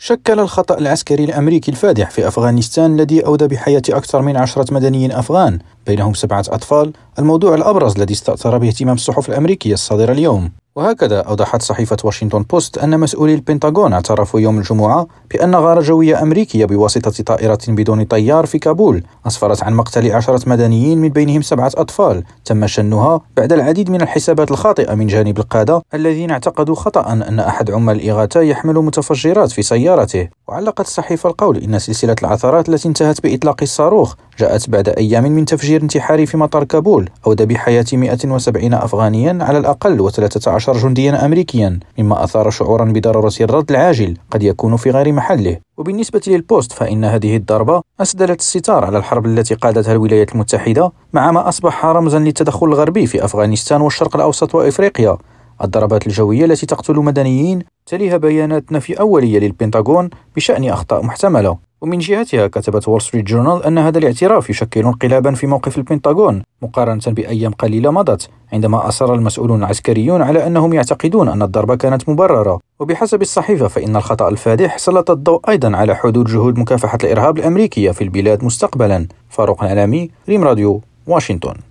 شكل الخطأ العسكري الأمريكي الفادح في أفغانستان الذي أودى بحياة أكثر من 10 مدنيين أفغان بينهم 7 أطفال الموضوع الأبرز الذي استأثر باهتمام الصحف الأمريكية الصادرة اليوم. وهكذا أوضحت صحيفة واشنطن بوست أن مسؤولي البنتاغون اعترفوا يوم الجمعة بأن غارة جوية أمريكية بواسطة طائرة بدون طيار في كابول أسفرت عن مقتل 10 مدنيين من بينهم 7 أطفال تم شنها بعد العديد من الحسابات الخاطئة من جانب القادة الذين اعتقدوا خطأ أن أحد عمال الإغاثة يحمل متفجرات في سيارته. وعلقت الصحيفة القول إن سلسلة العثرات التي انتهت بإطلاق الصاروخ جاءت بعد أيام من تفجير انتحاري في مطار كابول أودى بحياة 170 أفغانيا على الأقل و13 جنديا أمريكيا، مما أثار شعورا بضرورة الرد العاجل قد يكون في غير محله. وبالنسبة للبوست فإن هذه الضربة أسدلت الستار على الحرب التي قادتها الولايات المتحدة مع ما أصبح رمزا للتدخل الغربي في أفغانستان والشرق الأوسط وإفريقيا. الضربات الجوية التي تقتل مدنيين تليها بيانات نفي أولية للبنتاغون بشأن أخطاء محتملة. ومن جهتها كتبت وول ستريت جورنال أن هذا الاعتراف يشكل انقلابا في موقف البنتاغون مقارنة بأيام قليلة مضت عندما أصر المسؤولون العسكريون على أنهم يعتقدون أن الضربة كانت مبررة. وبحسب الصحيفة فإن الخطأ الفادح سلط الضوء أيضا على حدود جهود مكافحة الإرهاب الأمريكية في البلاد مستقبلا. فاروق العلامي، ريم راديو، واشنطن.